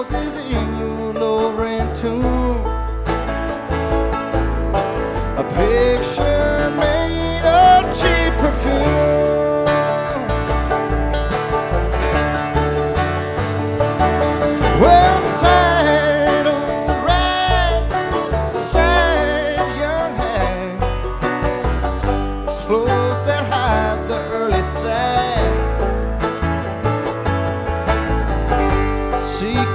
roses in your lowering tune. A picture made of cheap perfume. Well, sad old rag, sad young hag, close